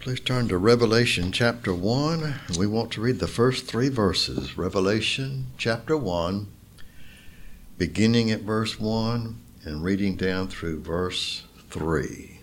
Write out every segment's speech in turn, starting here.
Please turn to Revelation chapter 1. We want to read the first 3 verses. Revelation chapter 1, beginning at verse 1 and reading down through verse 3.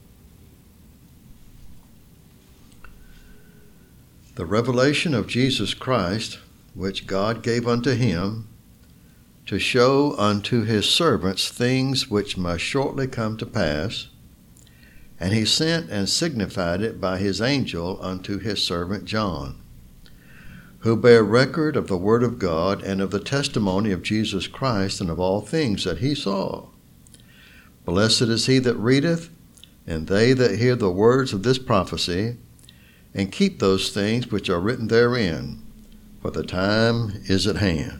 The revelation of Jesus Christ, which God gave unto him, to show unto his servants things which must shortly come to pass. And he sent and signified it by his angel unto his servant John, who bare record of the word of God and of the testimony of Jesus Christ and of all things that he saw. Blessed is he that readeth, and they that hear the words of this prophecy, and keep those things which are written therein, for the time is at hand.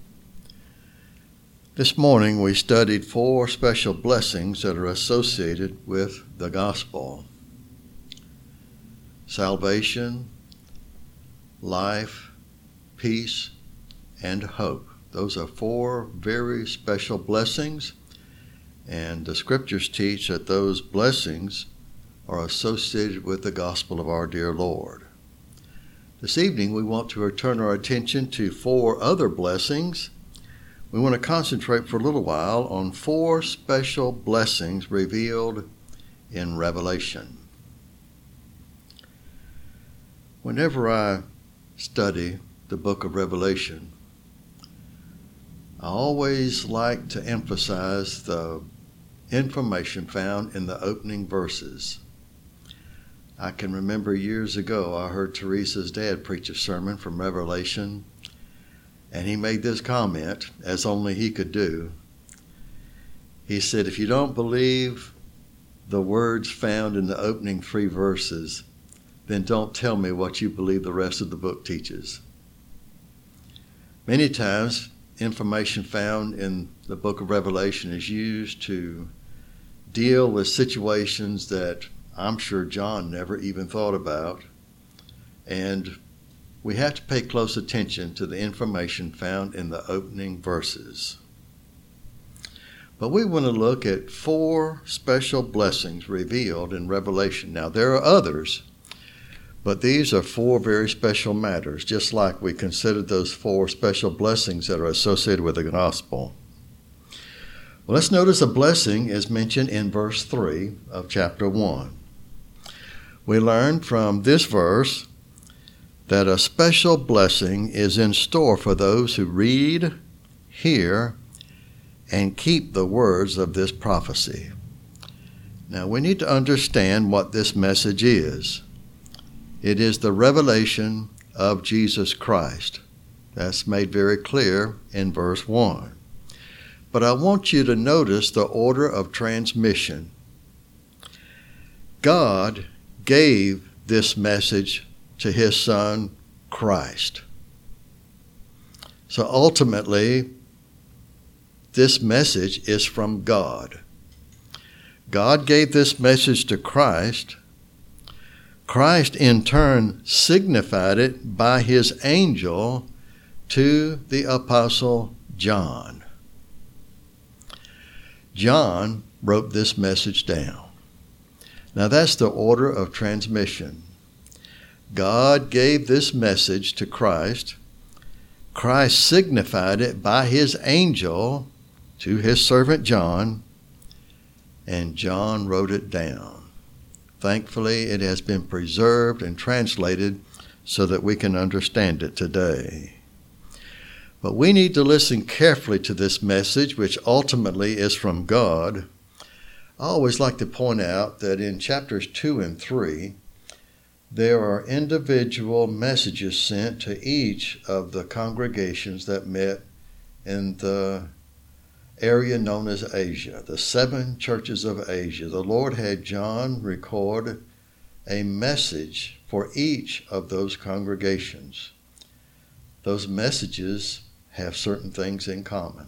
This morning we studied 4 special blessings that are associated with the gospel: salvation, life, peace, and hope. Those are 4 very special blessings, and the scriptures teach that those blessings are associated with the gospel of our dear Lord. This evening we want to turn our attention to 4 other blessings. We want to concentrate for a little while on 4 special blessings revealed in Revelation. Whenever I study the book of Revelation, I always like to emphasize the information found in the opening verses. I can remember years ago I heard Teresa's dad preach a sermon from Revelation, and he made this comment, as only he could do. He said, if you don't believe the words found in the opening 3 verses, then don't tell me what you believe the rest of the book teaches. Many times, information found in the book of Revelation is used to deal with situations that I'm sure John never even thought about, and we have to pay close attention to the information found in the opening verses. But we want to look at 4 special blessings revealed in Revelation. Now, there are others, but these are 4 very special matters, just like we considered those 4 special blessings that are associated with the gospel. Well, let's notice a blessing is mentioned in verse 3 of chapter 1. We learn from this verse that a special blessing is in store for those who read, hear, and keep the words of this prophecy. Now, we need to understand what this message is. It is the revelation of Jesus Christ. That's made very clear in verse 1. But I want you to notice the order of transmission. God gave this message to his son, Christ. So ultimately, this message is from God. God gave this message to Christ. Christ, in turn, signified it by his angel to the apostle John. John wrote this message down. Now that's the order of transmission. God gave this message to Christ. Christ signified it by his angel to his servant John, and John wrote it down. Thankfully, it has been preserved and translated so that we can understand it today. But we need to listen carefully to this message, which ultimately is from God. I always like to point out that in chapters 2 and 3, there are individual messages sent to each of the congregations that met in the area known as Asia, the 7 churches of Asia. The Lord had John record a message for each of those congregations. Those messages have certain things in common.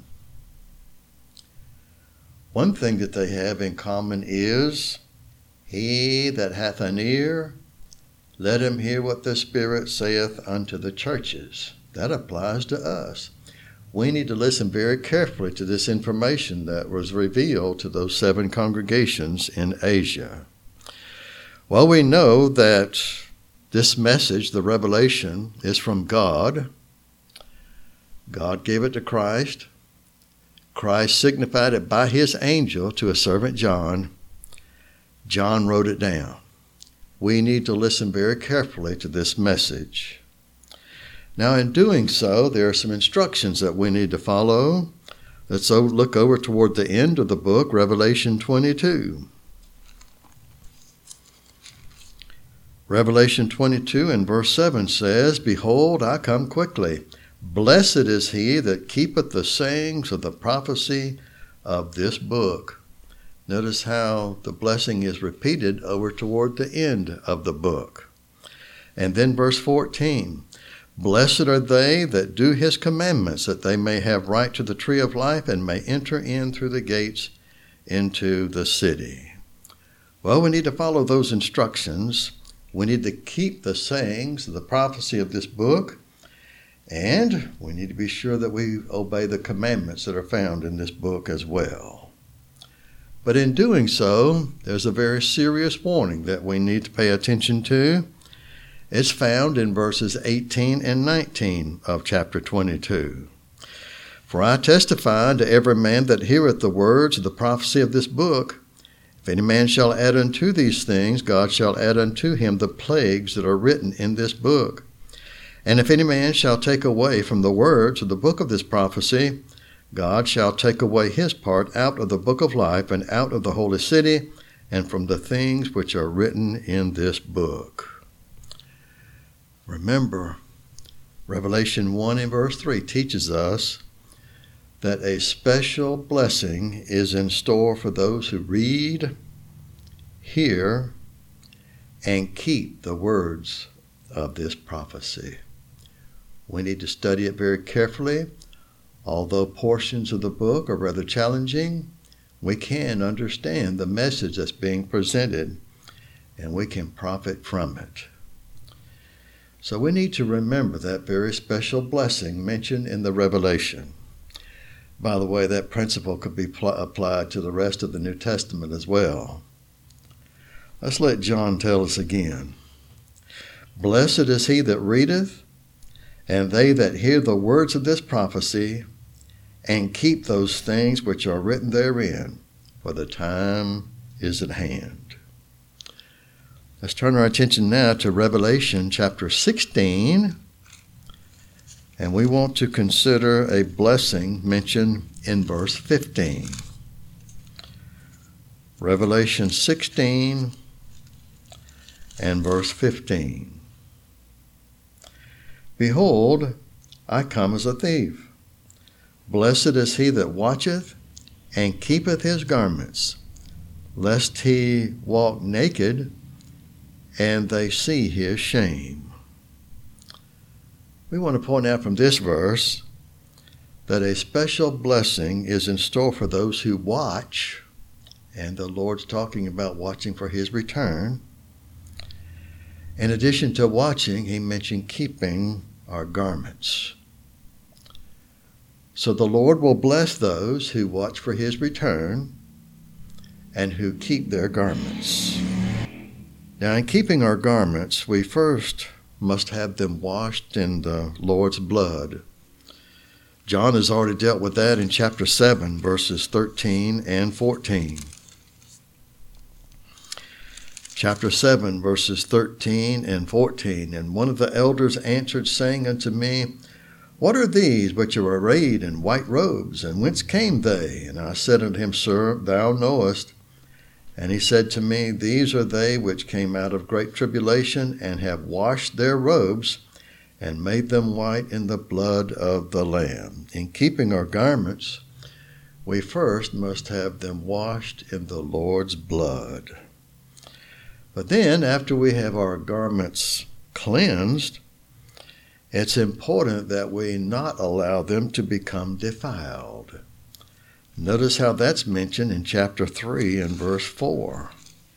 One thing that they have in common is, he that hath an ear, let him hear what the Spirit saith unto the churches. That applies to us. We need to listen very carefully to this information that was revealed to those 7 congregations in Asia. Well, we know that this message, the revelation, is from God. God gave it to Christ. Christ signified it by his angel to a servant John. John wrote it down. We need to listen very carefully to this message. Now, in doing so, there are some instructions that we need to follow. Let's look over toward the end of the book, Revelation 22. Revelation 22 and verse 7 says, "Behold, I come quickly. Blessed is he that keepeth the sayings of the prophecy of this book." Notice how the blessing is repeated over toward the end of the book. And then verse 14, "Blessed are they that do his commandments, that they may have right to the tree of life and may enter in through the gates into the city." Well, we need to follow those instructions. We need to keep the sayings of the prophecy of this book, and we need to be sure that we obey the commandments that are found in this book as well. But in doing so, there's a very serious warning that we need to pay attention to. It's found in verses 18 and 19 of chapter 22. "For I testify unto every man that heareth the words of the prophecy of this book, if any man shall add unto these things, God shall add unto him the plagues that are written in this book. And if any man shall take away from the words of the book of this prophecy, God shall take away his part out of the book of life and out of the holy city and from the things which are written in this book." Remember, Revelation 1 and verse 3 teaches us that a special blessing is in store for those who read, hear, and keep the words of this prophecy. We need to study it very carefully. Although portions of the book are rather challenging, we can understand the message that's being presented, and we can profit from it. So we need to remember that very special blessing mentioned in the Revelation. By the way, that principle could be applied to the rest of the New Testament as well. Let's let John tell us again. "Blessed is he that readeth, and they that hear the words of this prophecy, and keep those things which are written therein, for the time is at hand." Let's turn our attention now to Revelation chapter 16. And we want to consider a blessing mentioned in verse 15. Revelation 16 and verse 15. "Behold, I come as a thief. Blessed is he that watcheth and keepeth his garments, lest he walk naked and they see his shame." We want to point out from this verse that a special blessing is in store for those who watch, and the Lord's talking about watching for his return. In addition to watching, he mentioned keeping our garments. So the Lord will bless those who watch for his return and who keep their garments. Now, in keeping our garments, we first must have them washed in the Lord's blood. John has already dealt with that in chapter 7, verses 13 and 14. Chapter 7, verses 13 and 14. "And one of the elders answered, saying unto me, What are these which are arrayed in white robes, and whence came they? And I said unto him, Sir, thou knowest. And he said to me, These are they which came out of great tribulation, and have washed their robes, and made them white in the blood of the Lamb." In keeping our garments, we first must have them washed in the Lord's blood. But then, after we have our garments cleansed, it's important that we not allow them to become defiled. Notice how that's mentioned in chapter 3 and verse 4.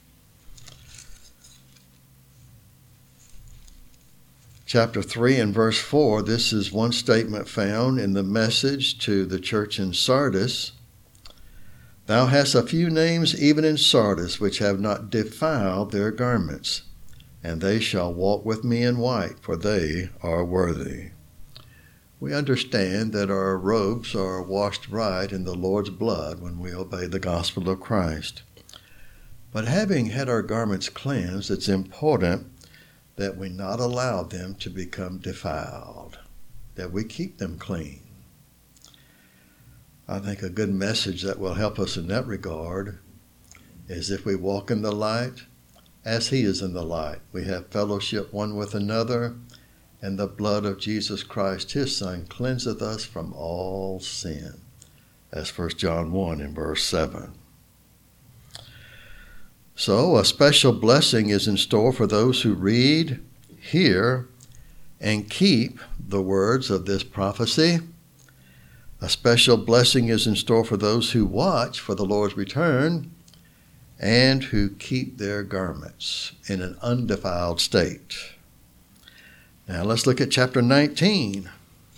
Chapter 3 and verse 4, this is one statement found in the message to the church in Sardis. Thou hast a few names even in Sardis, which have not defiled their garments, and they shall walk with me in white, for they are worthy. We understand that our robes are washed right in the Lord's blood when we obey the gospel of Christ. But having had our garments cleansed, it's important that we not allow them to become defiled, that we keep them clean. I think a good message that will help us in that regard is if we walk in the light as he is in the light. We have fellowship one with another, and the blood of Jesus Christ, his Son, cleanseth us from all sin. That's 1 John 1 and verse 7. So a special blessing is in store for those who read, hear, and keep the words of this prophecy. A special blessing is in store for those who watch for the Lord's return and who keep their garments in an undefiled state. Now let's look at chapter 19.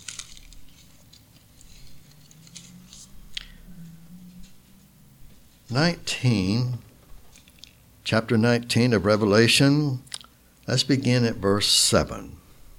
Chapter 19 of Revelation. Let's begin at verse 7.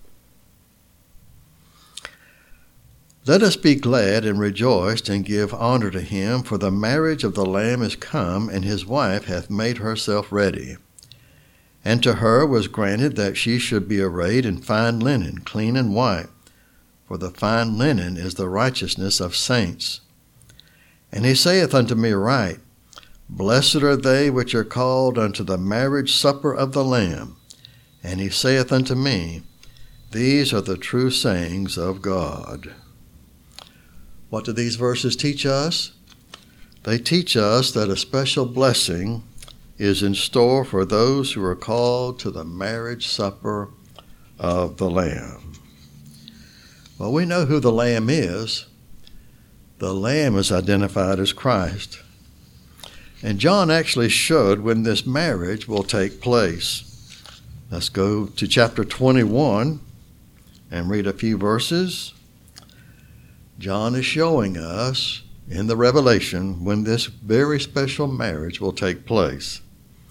Let us be glad and rejoice and give honor to him, for the marriage of the Lamb is come, and his wife hath made herself ready. And to her was granted that she should be arrayed in fine linen, clean and white, for the fine linen is the righteousness of saints. And he saith unto me, Write, Blessed are they which are called unto the marriage supper of the Lamb. And he saith unto me, These are the true sayings of God. What do these verses teach us? They teach us that a special blessing is in store for those who are called to the marriage supper of the Lamb. Well, we know who the Lamb is. The Lamb is identified as Christ. And John actually showed when this marriage will take place. Let's go to chapter 21 and read a few verses. John is showing us in the Revelation when this very special marriage will take place.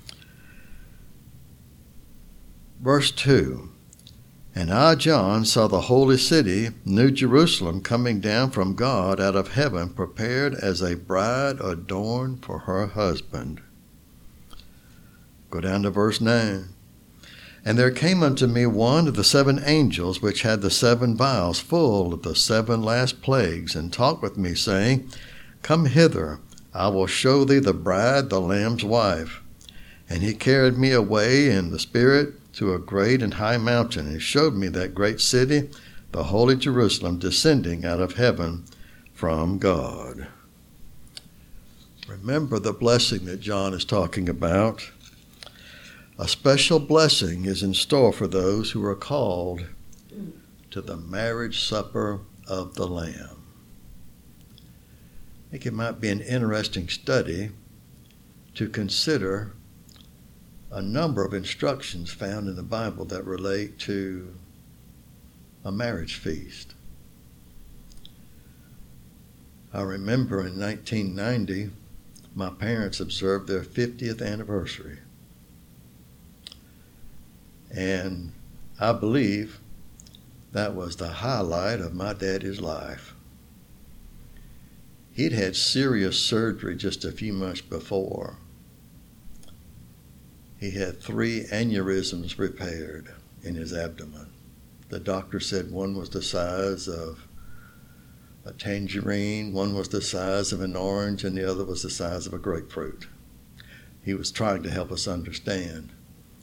Verse 2, And I, John, saw the holy city, New Jerusalem, coming down from God out of heaven, prepared as a bride adorned for her husband. Go down to verse 9. And there came unto me one of the 7 angels, which had the 7 vials full of the 7 last plagues, and talked with me, saying, Come hither, I will show thee the bride, the Lamb's wife. And he carried me away in the Spirit to a great and high mountain, and showed me that great city, the holy Jerusalem, descending out of heaven from God. Remember the blessing that John is talking about. A special blessing is in store for those who are called to the marriage supper of the Lamb. I think it might be an interesting study to consider a number of instructions found in the Bible that relate to a marriage feast. I remember in 1990, my parents observed their 50th anniversary. And I believe that was the highlight of my daddy's life. He'd had serious surgery just a few months before. He had 3 aneurysms repaired in his abdomen. The doctor said one was the size of a tangerine, one was the size of an orange, and the other was the size of a grapefruit. He was trying to help us understand.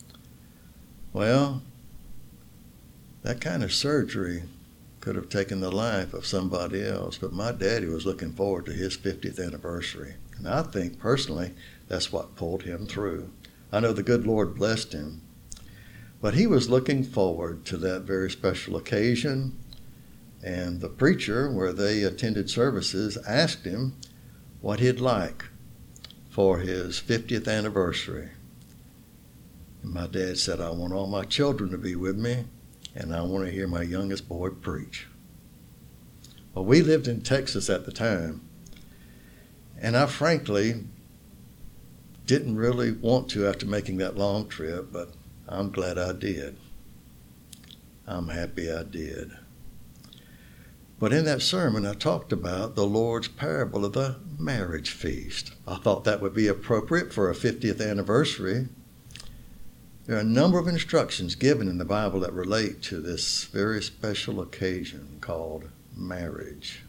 Well, that kind of surgery could have taken the life of somebody else, but my daddy was looking forward to his 50th anniversary. And I think, personally, that's what pulled him through. I know the good Lord blessed him, but he was looking forward to that very special occasion, and the preacher, where they attended services, asked him what he'd like for his 50th anniversary. And my dad said, I want all my children to be with me, and I want to hear my youngest boy preach. Well, we lived in Texas at the time, And I frankly didn't really want to after making that long trip, but I'm glad I did. I'm happy I did. But in that sermon, I talked about the Lord's parable of the marriage feast. I thought that would be appropriate for a 50th anniversary. There are a number of instructions given in the Bible that relate to this very special occasion called marriage.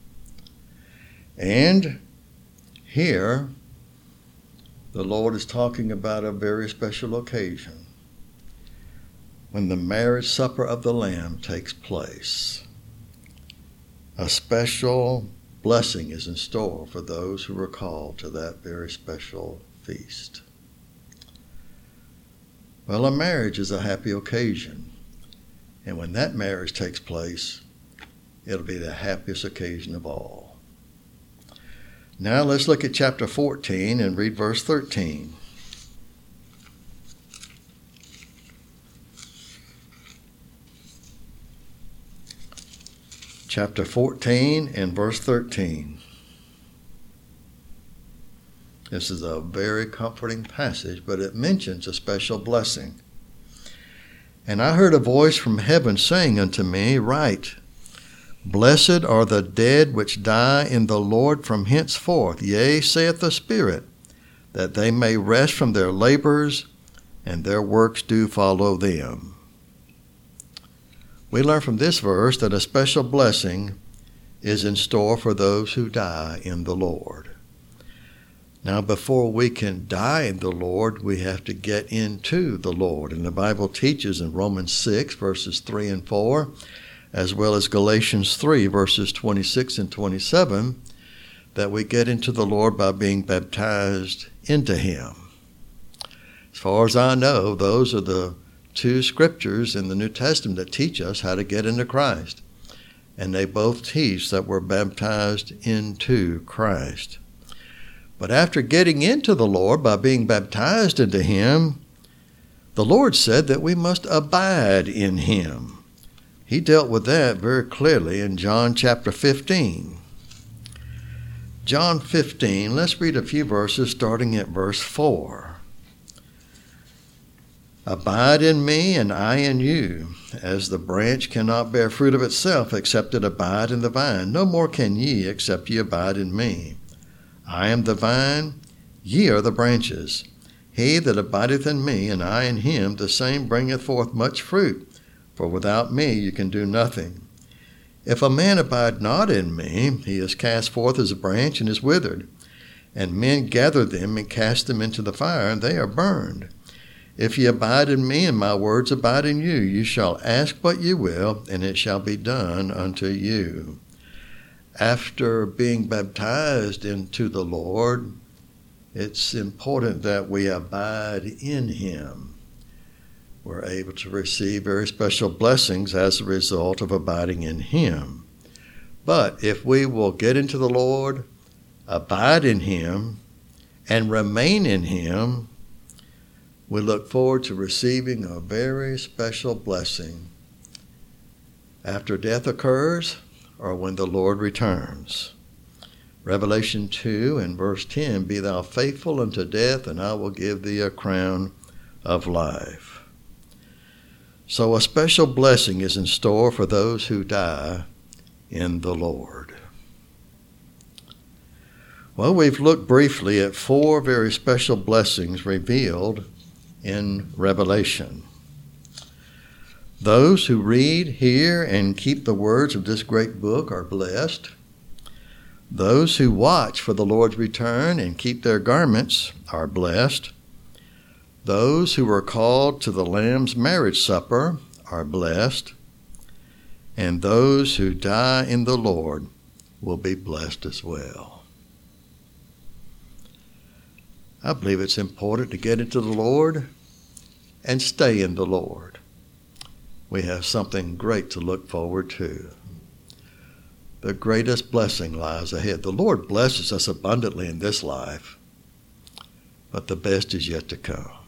And here, the Lord is talking about a very special occasion when the marriage supper of the Lamb takes place. A special blessing is in store for those who are called to that very special feast. Well, a marriage is a happy occasion, and when that marriage takes place, it'll be the happiest occasion of all. Now let's look at chapter 14 and read verse 13. Chapter 14 and verse 13. This is a very comforting passage, but it mentions a special blessing. And I heard a voice from heaven saying unto me, Write, Blessed are the dead which die in the Lord from henceforth, yea, saith the Spirit, that they may rest from their labors, and their works do follow them. We learn from this verse that a special blessing is in store for those who die in the Lord. Now, before we can die in the Lord, we have to get into the Lord. And the Bible teaches in Romans 6, verses 3 and 4, as well as Galatians 3, verses 26 and 27, that we get into the Lord by being baptized into Him. As far as I know, those are the two scriptures in the New Testament that teach us how to get into Christ. And they both teach that we're baptized into Christ. But after getting into the Lord by being baptized into Him, the Lord said that we must abide in Him. He dealt with that very clearly in John chapter 15. John 15, let's read a few verses starting at verse 4. Abide in me, and I in you. As the branch cannot bear fruit of itself, except it abide in the vine, no more can ye, except ye abide in me. I am the vine, ye are the branches. He that abideth in me, and I in him, the same bringeth forth much fruit, for without me you can do nothing. If a man abide not in me, he is cast forth as a branch and is withered, and men gather them and cast them into the fire, and they are burned. If ye abide in me, and my words abide in you, you shall ask what ye will, and it shall be done unto you. After being baptized into the Lord, it's important that we abide in Him. We're able to receive very special blessings as a result of abiding in Him. But if we will get into the Lord, abide in Him, and remain in Him, we look forward to receiving a very special blessing after death occurs or when the Lord returns. Revelation 2 and verse 10, Be thou faithful unto death, and I will give thee a crown of life. So a special blessing is in store for those who die in the Lord. Well, we've looked briefly at 4 very special blessings revealed in Revelation. Those who read, hear, and keep the words of this great book are blessed. Those who watch for the Lord's return and keep their garments are blessed. Those who are called to the Lamb's marriage supper are blessed. And those who die in the Lord will be blessed as well. I believe it's important to get into the Lord and stay in the Lord. We have something great to look forward to. The greatest blessing lies ahead. The Lord blesses us abundantly in this life, but the best is yet to come.